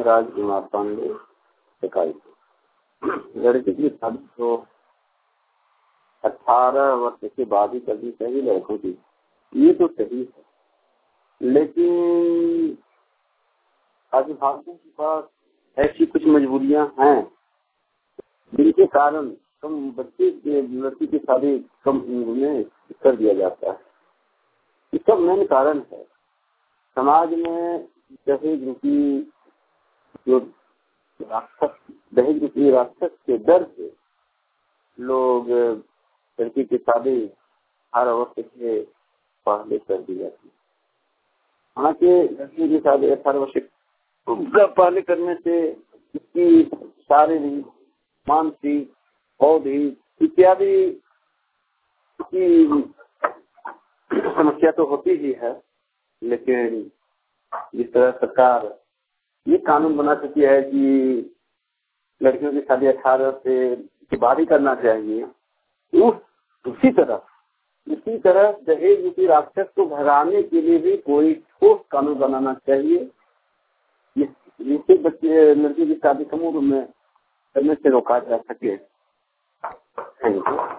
राज कुमार पांडे इकाई। लड़की की शादी तो 18 वर्ष के बाद ही करनी चाहिए लड़कों की, ये तो सही है, लेकिन अभिभावकों के पास ऐसी कुछ मजबूरियां हैं जिनके कारण कम बच्चे लड़की की शादी कम उम्र में कर दिया जाता है। इसका मेन कारण है समाज में दहेज रूपी जो राक्षस के डर से लोग लड़की की शादी 18 वर्ष से पहले कर दी जाती है। हालांकि लड़की की शादी 18 वर्ष पहले करने से इसकी शारीरिक, मानसिक, बौद्धिक इत्यादि की समस्या तो होती ही है, लेकिन जिस तरह सरकार ये कानून बना चुकी है कि लड़कियों की शादी 18 से के बाद ही करना चाहिए, उसी तरह दहेज रूपी राक्षस को भगाने के लिए भी कोई ठोस कानून बनाना चाहिए जिससे बच्चे लड़की की शादी कम उम्र में करने से रोका जा सके। Thank you.